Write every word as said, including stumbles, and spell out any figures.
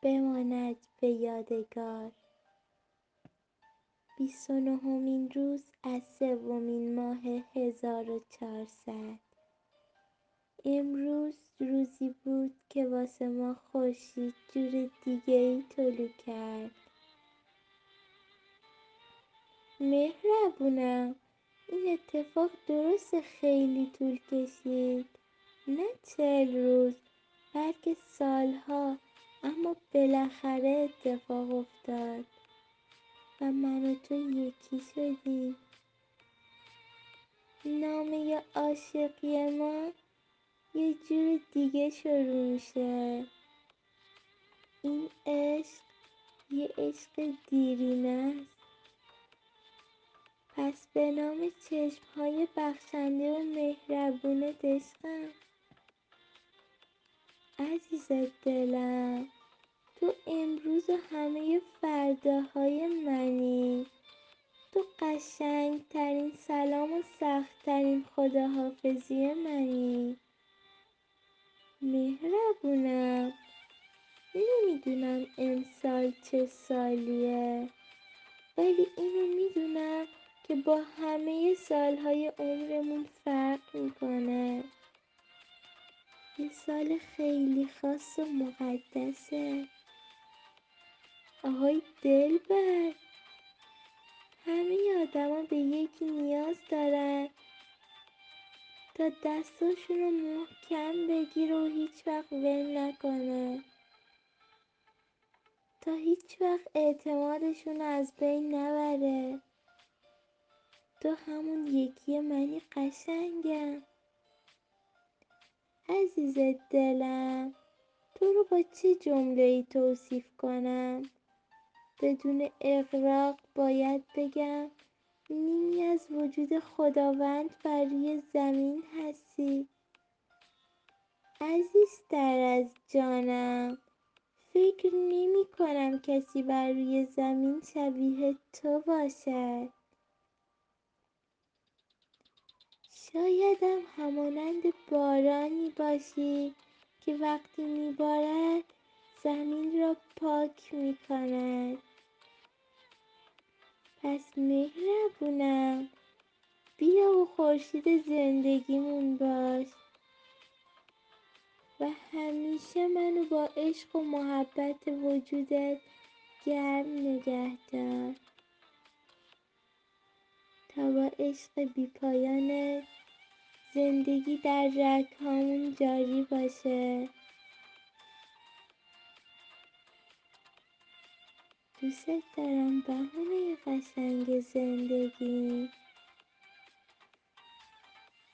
بماند به یادگار. بیست و نهمین روز از سومین ماه هزار و چهارصد. امروز روزی بود که واسه ما خورشید جور دیگه ای طلوع کرد. مهربونم، این اتفاق درست خیلی طول کشید، نه چهل روز بلکه سالها، اما بالاخره اتفاق افتاد و من و تو یکی شدیم. نامه عاشقی ما یه جور دیگه شروع میشه. این عشق یه عشق دیرینه است. پس به نام چشم‌های بخشنده و مهربونت عشقم. عزیز دلم، تو امروز و همه فرداهای منی. تو قشنگترین سلام و سختترین خداحافظی منی. مهربونم، نمیدونم امسال چه سالیه، ولی اینو میدونم که با همه سالهای عمرمون فرق میکنه. یه سال خیلی خاص و مقدسه. آهای دلبر، همه آدما به یکی نیاز دارن تا دستاشون رو محکم بگیره و هیچ وقت ول نکنه، تا هیچ وقت اعتمادشون رو از بین نبره. تو همون یکی منی قشنگم. عزیز دلم، تو رو با چه جمله‌ای توصیف کنم؟ بدون اغراق باید بگم نیمی از وجود خداوند بر روی زمین هستی. عزیزتر از جانم، فکر نمی کنم کسی بر روی زمین شبیه تو باشد. شایدم همانند بارانی باشی که وقتی میبارد زمین را پاک میکند. پس مهربونم، بیا و خورشید زندگیمون باش و همیشه منو با عشق و محبت وجودت گرم نگه دار تا با عشق بی پایانت زندگی در رگ‌هامون جاری باشه. دوست دارم بهونه قشنگ زندگی.